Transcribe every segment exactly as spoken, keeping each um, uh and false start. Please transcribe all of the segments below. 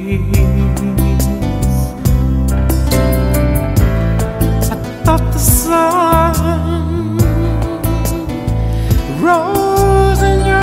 I thought the sun rose in your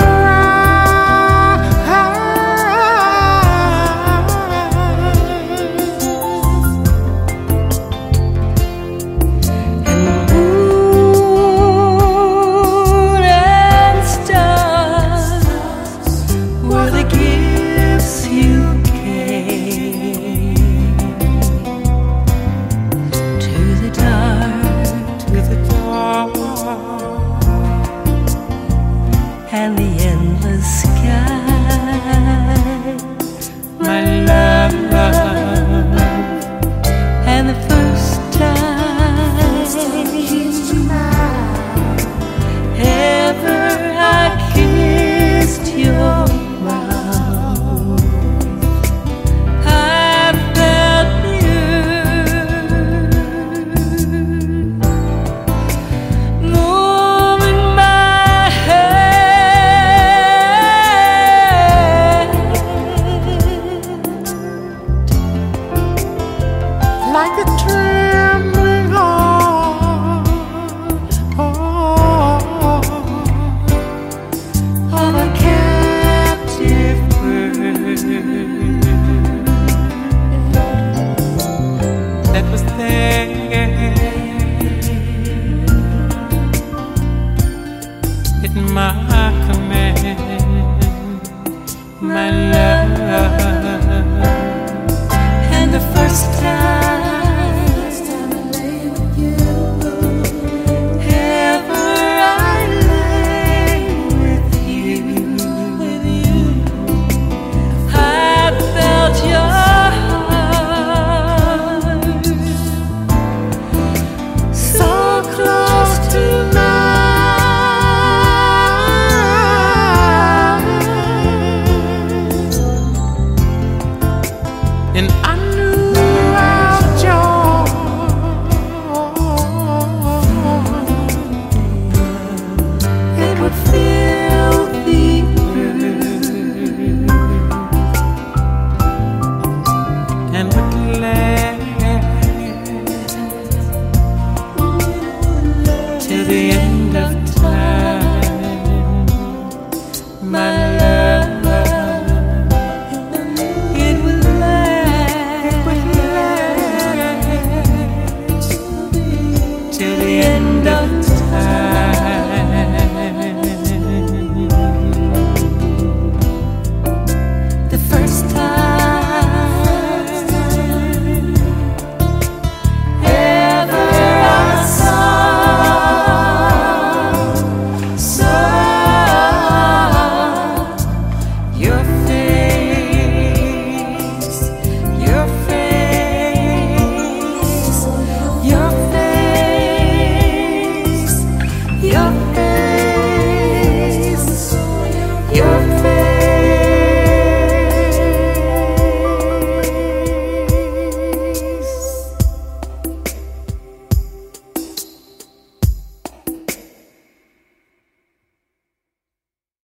and the endless sky, my love, and the first time ever I kissed your mouth, I felt you moving my head like a trembling heart of a captive bird that was there at my command, my love. and the first time